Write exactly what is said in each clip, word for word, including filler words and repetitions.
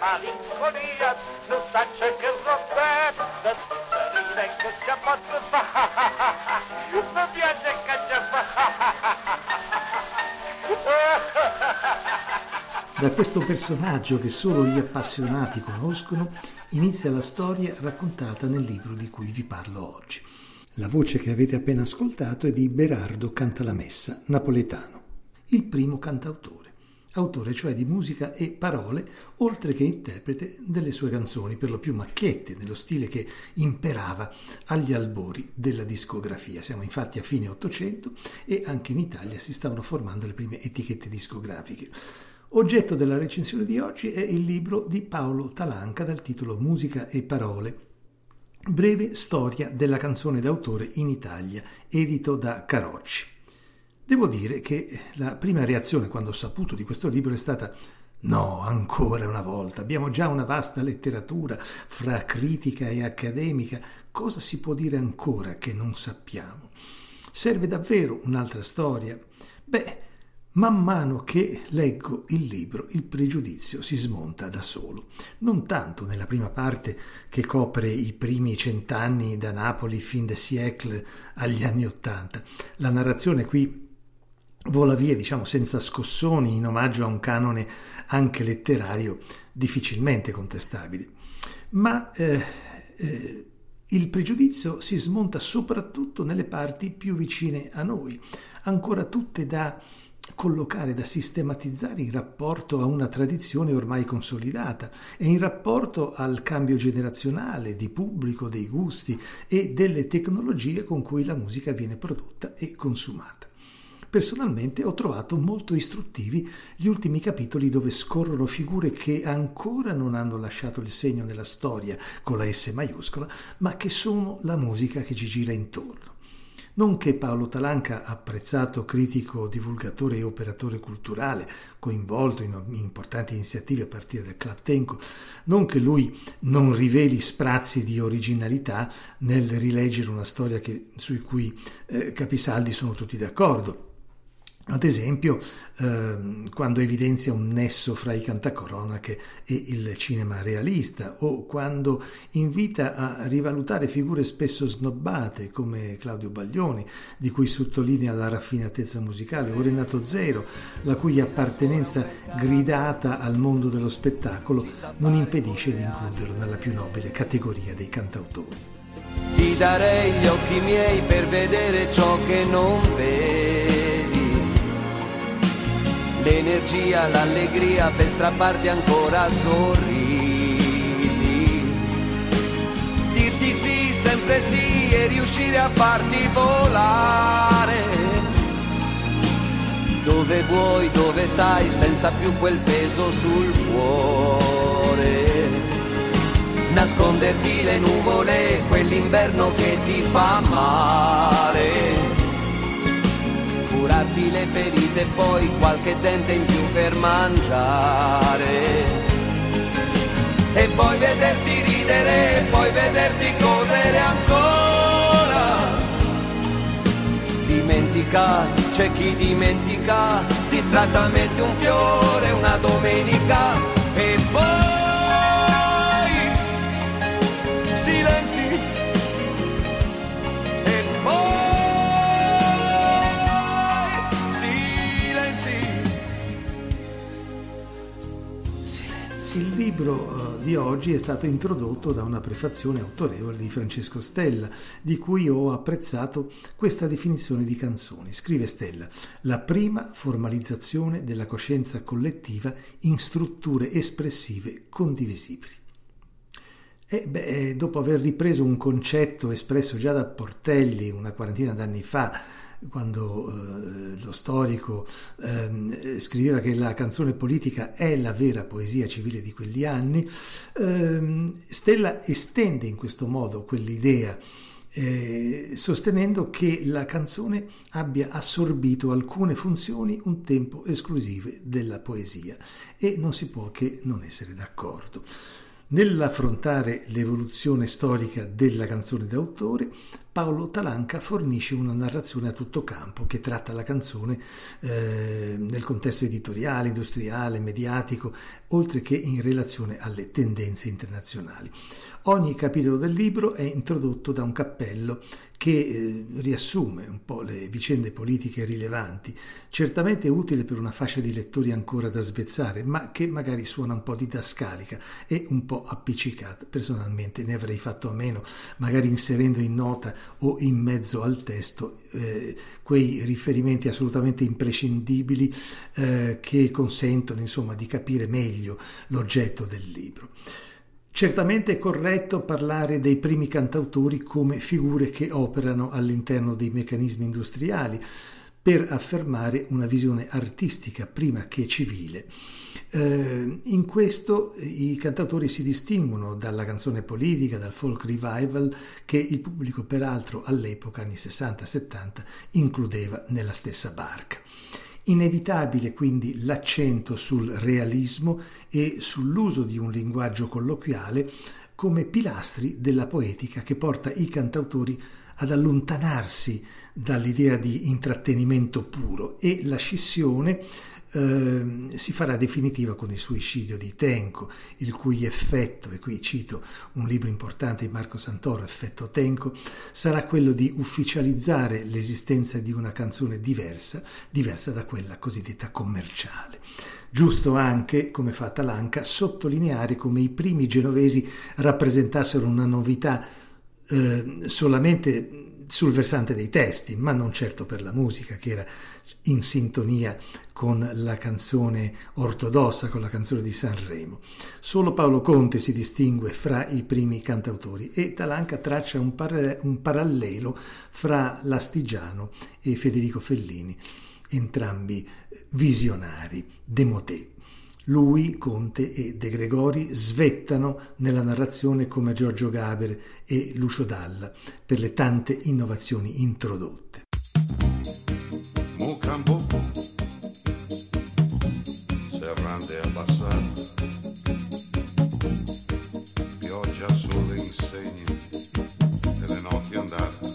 malinconia, nostalgia che rompeva, da tutte le che ci fa, non piace che ci fa. Da questo personaggio che solo gli appassionati conoscono inizia la storia raccontata nel libro di cui vi parlo oggi. La voce che avete appena ascoltato è di Berardo Cantalamessa, napoletano, il primo cantautore, autore cioè di musica e parole, oltre che interprete delle sue canzoni, per lo più macchiette, nello stile che imperava agli albori della discografia. Siamo infatti a fine Ottocento e anche in Italia si stavano formando le prime etichette discografiche. Oggetto della recensione di oggi è il libro di Paolo Talanca dal titolo Musica e parole, breve storia della canzone d'autore in Italia, edito da Carocci. Devo dire che la prima reazione quando ho saputo di questo libro è stata: no, ancora una volta, abbiamo già una vasta letteratura fra critica e accademica, cosa si può dire ancora che non sappiamo? Serve davvero un'altra storia? Beh, man mano che leggo il libro, il pregiudizio si smonta da solo. Non tanto nella prima parte che copre i primi cent'anni da Napoli fin de siècle agli anni Ottanta. La narrazione qui vola via, diciamo, senza scossoni, in omaggio a un canone anche letterario difficilmente contestabile. Ma eh, eh, il pregiudizio si smonta soprattutto nelle parti più vicine a noi, ancora tutte da collocare, da sistematizzare in rapporto a una tradizione ormai consolidata e in rapporto al cambio generazionale di pubblico, dei gusti e delle tecnologie con cui la musica viene prodotta e consumata. Personalmente ho trovato molto istruttivi gli ultimi capitoli dove scorrono figure che ancora non hanno lasciato il segno nella storia con la S maiuscola, ma che sono la musica che ci gira intorno. Non che Paolo Talanca, apprezzato critico, divulgatore e operatore culturale, coinvolto in importanti iniziative a partire dal Club Tenco, non che lui non riveli sprazzi di originalità nel rileggere una storia che, sui cui eh, capisaldi sono tutti d'accordo. Ad esempio, ehm, quando evidenzia un nesso fra i cantacronache e il cinema realista, o quando invita a rivalutare figure spesso snobbate come Claudio Baglioni, di cui sottolinea la raffinatezza musicale, o Renato Zero, la cui appartenenza gridata al mondo dello spettacolo non impedisce di includerlo nella più nobile categoria dei cantautori. Ti darei gli occhi miei per vedere ciò che non vedi, l'energia, l'allegria per strapparti ancora sorrisi, dirti sì, sempre sì e riuscire a farti volare dove vuoi, dove sai, senza più quel peso sul cuore, nasconderti le nuvole, quell'inverno che ti fa male, curarti le ferite e poi qualche dente in più per mangiare, e poi vederti ridere, e poi vederti correre ancora. Dimentica, c'è chi dimentica, distrattamente un fiore una domenica, e poi silenzi, e poi Il libro di oggi è stato introdotto da una prefazione autorevole di Francesco Stella, di cui ho apprezzato questa definizione di canzoni. Scrive Stella: la prima formalizzazione della coscienza collettiva in strutture espressive condivisibili. E beh, dopo aver ripreso un concetto espresso già da Portelli una quarantina d'anni fa, quando eh, lo storico eh, scriveva che la canzone politica è la vera poesia civile di quegli anni, eh, Stella estende in questo modo quell'idea, eh, sostenendo che la canzone abbia assorbito alcune funzioni un tempo esclusive della poesia, e non si può che non essere d'accordo. Nell'affrontare l'evoluzione storica della canzone d'autore, Paolo Talanca fornisce una narrazione a tutto campo che tratta la canzone eh, nel contesto editoriale, industriale, mediatico, oltre che in relazione alle tendenze internazionali. Ogni capitolo del libro è introdotto da un cappello che eh, riassume un po' le vicende politiche rilevanti, certamente utile per una fascia di lettori ancora da svezzare, ma che magari suona un po' didascalica e un po' appiccicata. Personalmente ne avrei fatto a meno, magari inserendo in nota o in mezzo al testo eh, quei riferimenti assolutamente imprescindibili eh, che consentono, insomma, di capire meglio l'oggetto del libro. Certamente è corretto parlare dei primi cantautori come figure che operano all'interno dei meccanismi industriali per affermare una visione artistica prima che civile. Eh, in questo i cantautori si distinguono dalla canzone politica, dal folk revival che il pubblico peraltro all'epoca, anni sessanta settanta, includeva nella stessa barca. Inevitabile quindi l'accento sul realismo e sull'uso di un linguaggio colloquiale come pilastri della poetica che porta i cantautori ad allontanarsi dall'idea di intrattenimento puro, e la scissione eh, si farà definitiva con il suicidio di Tenco, il cui effetto, e qui cito un libro importante di Marco Santoro, Effetto Tenco, sarà quello di ufficializzare l'esistenza di una canzone diversa, diversa da quella cosiddetta commerciale. Giusto anche, come fa Talanca, sottolineare come i primi genovesi rappresentassero una novità eh, solamente sul versante dei testi, ma non certo per la musica, che era in sintonia con la canzone ortodossa, con la canzone di Sanremo. Solo Paolo Conte si distingue fra i primi cantautori e Talanca traccia un, par- un parallelo fra l'Astigiano e Federico Fellini, entrambi visionari, démodé. Lui, Conte e De Gregori svettano nella narrazione come Giorgio Gaber e Lucio Dalla per le tante innovazioni introdotte. Mucambo, serrande abbassate, pioggia sulle insegne delle notti andate.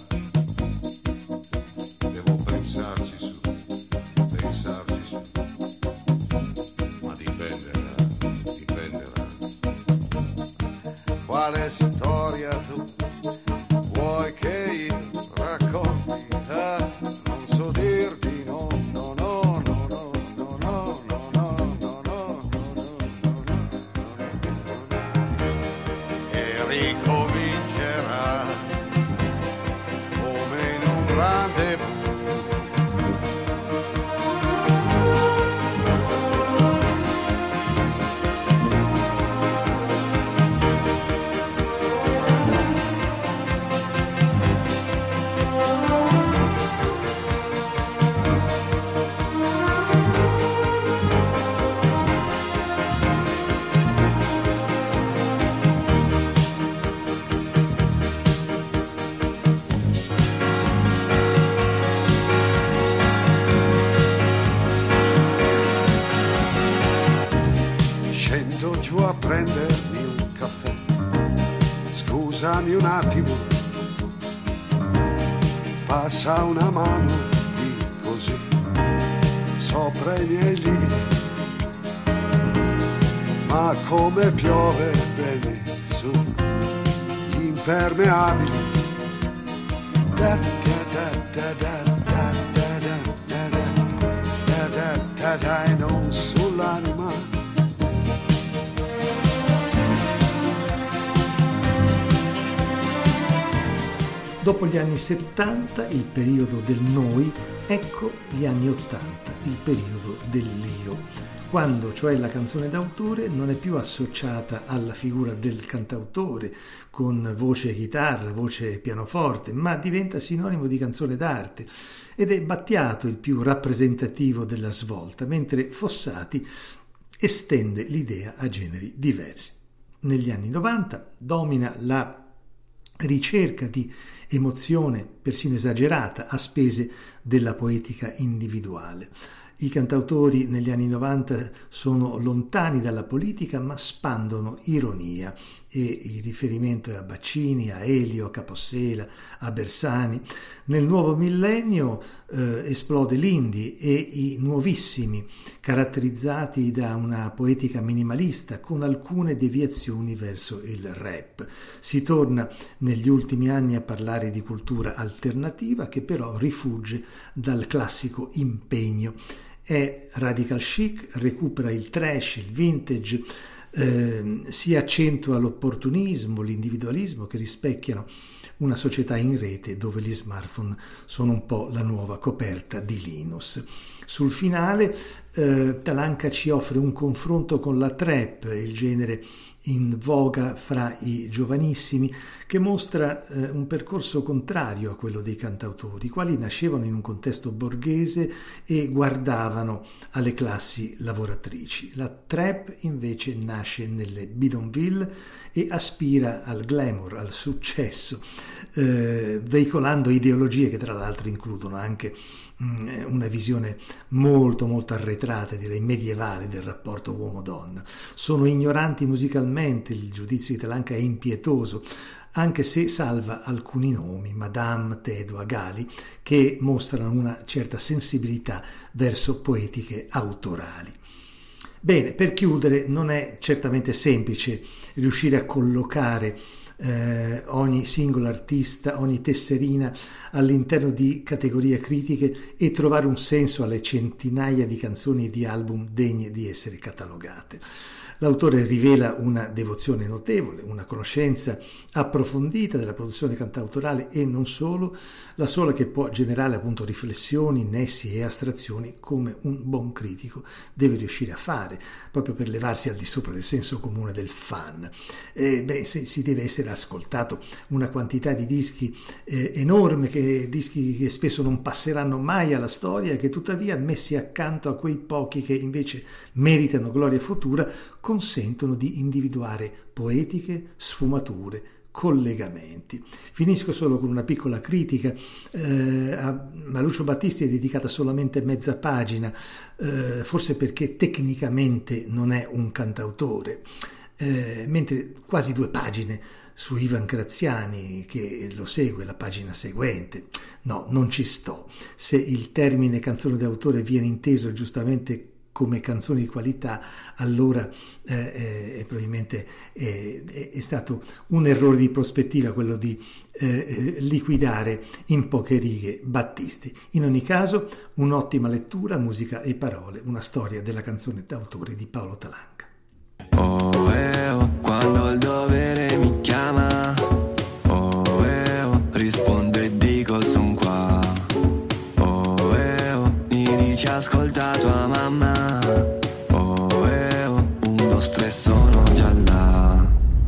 Devo pensarci su, pensarci su. Quale storia tu vuoi che io racconti? Eh, non so dirti no, no, no, no, no, no, no, no, no, no, no, e ricomincerà come in un rendezvous. Giù a prendermi un caffè, scusami un attimo, passa una mano di così sopra i miei lividi, ma come piove bene su gli impermeabili. Da da da da da da da da da da da da e non sull'anima. Dopo gli anni settanta, il periodo del noi, ecco gli anni ottanta, il periodo dell'io, quando cioè la canzone d'autore non è più associata alla figura del cantautore con voce e chitarra, voce e pianoforte, ma diventa sinonimo di canzone d'arte ed è Battiato il più rappresentativo della svolta, mentre Fossati estende l'idea a generi diversi. Negli anni novanta domina la ricerca di emozione persino esagerata a spese della poetica individuale. I cantautori negli anni novanta sono lontani dalla politica ma spandono ironia e il riferimento è a Baccini, a Elio, a Capossela, a Bersani. Nel nuovo millennio eh, esplode l'indie e i nuovissimi, caratterizzati da una poetica minimalista con alcune deviazioni verso il rap. Si torna negli ultimi anni a parlare di cultura alternativa che però rifugge dal classico impegno. È radical chic, recupera il trash, il vintage, eh, si accentua l'opportunismo, l'individualismo che rispecchiano una società in rete dove gli smartphone sono un po' la nuova coperta di Linus. Sul finale eh, Talanca ci offre un confronto con la trap, il genere in voga fra i giovanissimi, che mostra eh, un percorso contrario a quello dei cantautori, i quali nascevano in un contesto borghese e guardavano alle classi lavoratrici. La trap invece nasce nelle bidonville e aspira al glamour, al successo, eh, veicolando ideologie che tra l'altro includono anche mh, una visione molto molto arretrata, direi medievale, del rapporto uomo-donna. Sono ignoranti musicalmente, il giudizio di Talanca è impietoso, anche se salva alcuni nomi, Madame, Tedo, Agali, che mostrano una certa sensibilità verso poetiche autorali. Bene, per chiudere, non è certamente semplice riuscire a collocare eh, ogni singolo artista, ogni tesserina all'interno di categorie critiche e trovare un senso alle centinaia di canzoni e di album degne di essere catalogate. L'autore rivela una devozione notevole, una conoscenza approfondita della produzione cantautorale e non solo, la sola che può generare appunto riflessioni, nessi e astrazioni come un buon critico deve riuscire a fare, proprio per levarsi al di sopra del senso comune del fan. Eh, beh, se, si deve essere ascoltato una quantità di dischi eh, enorme, che, dischi che spesso non passeranno mai alla storia, che tuttavia messi accanto a quei pochi che invece meritano gloria futura, consentono di individuare poetiche, sfumature, collegamenti. Finisco solo con una piccola critica. Eh, a Lucio Battisti è dedicata solamente mezza pagina, eh, forse perché tecnicamente non è un cantautore, eh, mentre quasi due pagine su Ivan Graziani, che lo segue, la pagina seguente. No, non ci sto. Se il termine canzone d'autore viene inteso giustamente come canzoni di qualità, allora eh, eh, probabilmente eh, è stato un errore di prospettiva quello di eh, liquidare in poche righe Battisti. In ogni caso, un'ottima lettura, musica e parole, una storia della canzone d'autore di Paolo Talanca. Oh, eh, oh, quando il dovere mi chiama, oh, eh, oh, rispondo e dico son qua. Oh, eh, oh, mi dici ascolta tua mamma. Oh, eh, oh, un, due, tre, sono già là.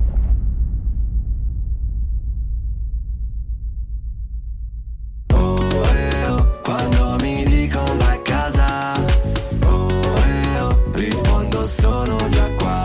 Oh, eh, oh, quando mi dicono vai a casa, oh, eh, oh, rispondo sono già qua.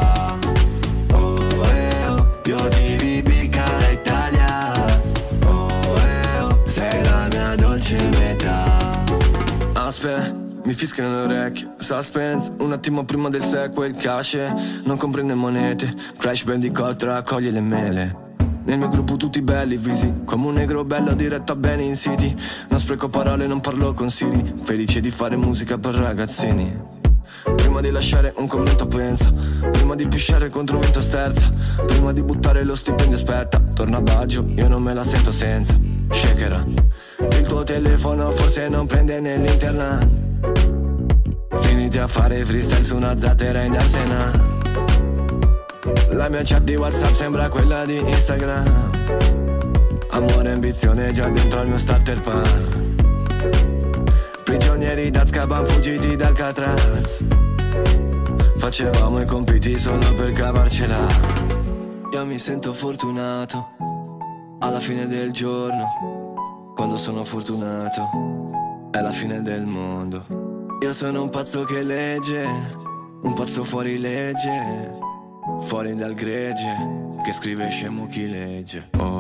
Io ti piccare Italia, oh, eh, oh, sei la mia dolce metà. Aspetta, mi fischiano le orecchie, suspense, un attimo prima del sequel, il cash non comprende monete, Crash Bandicoot raccoglie le mele. Nel mio gruppo tutti belli, visi come un negro bello diretto a bene in city. Non spreco parole, non parlo con Siri, felice di fare musica per ragazzini. Prima di lasciare un commento pensa, prima di pisciare contro vento sterza, prima di buttare lo stipendio aspetta, torna a Baggio, io non me la sento senza. Shakera, il tuo telefono forse non prende nell'internet, finiti a fare freestyle su una zattera in Arsena. La mia chat di WhatsApp sembra quella di Instagram, amore e ambizione già dentro al mio starter pack. Prigionieri d'Azkaban fuggiti dal Alcatraz, facevamo i compiti solo per cavarcela. Io mi sento fortunato alla fine del giorno, quando sono fortunato è la fine del mondo. Io sono un pazzo che legge, un pazzo fuori legge, fuori dal gregge, che scrive scemo chi legge. Oh.